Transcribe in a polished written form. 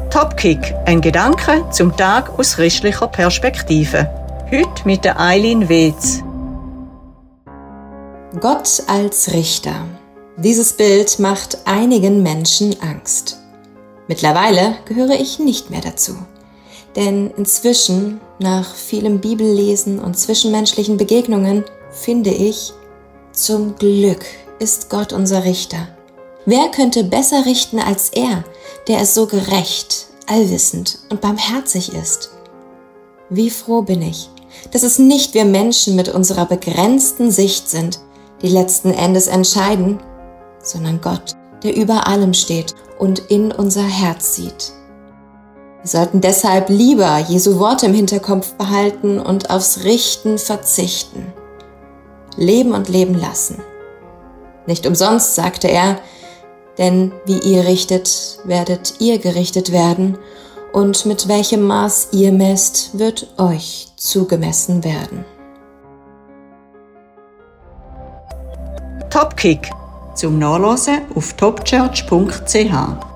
Topkick, ein Gedanke zum Tag aus christlicher Perspektive. Heute mit der Eileen Wetz. Gott als Richter. Dieses Bild macht einigen Menschen Angst. Mittlerweile gehöre ich nicht mehr dazu. Denn inzwischen, nach vielem Bibellesen und zwischenmenschlichen Begegnungen, finde ich, zum Glück ist Gott unser Richter. Wer könnte besser richten als er, der es so gerecht, allwissend und barmherzig ist? Wie froh bin ich, dass es nicht wir Menschen mit unserer begrenzten Sicht sind, die letzten Endes entscheiden, sondern Gott, der über allem steht und in unser Herz sieht. Wir sollten deshalb lieber Jesu Worte im Hinterkopf behalten und aufs Richten verzichten. Leben und leben lassen. Nicht umsonst sagte er, denn wie ihr richtet, werdet ihr gerichtet werden, und mit welchem Maß ihr messt, wird euch zugemessen werden. Topkick zum Nachlesen auf topchurch.ch